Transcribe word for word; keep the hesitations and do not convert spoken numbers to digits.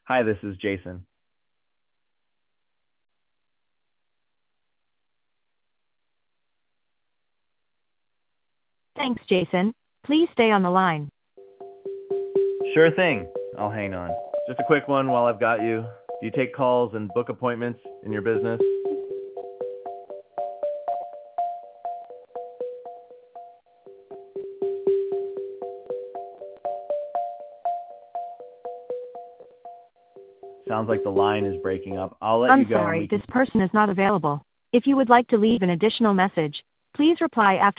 Hi, this is Jason. Thanks, Jason. Please stay on the line. Sure thing. I'll hang on. Just a quick one while I've got you. Do you take calls and book appointments in your business? Sounds like the line is breaking up. I'll let you I'm go and we sorry, can this person is not available. If you would like to leave an additional message, please reply after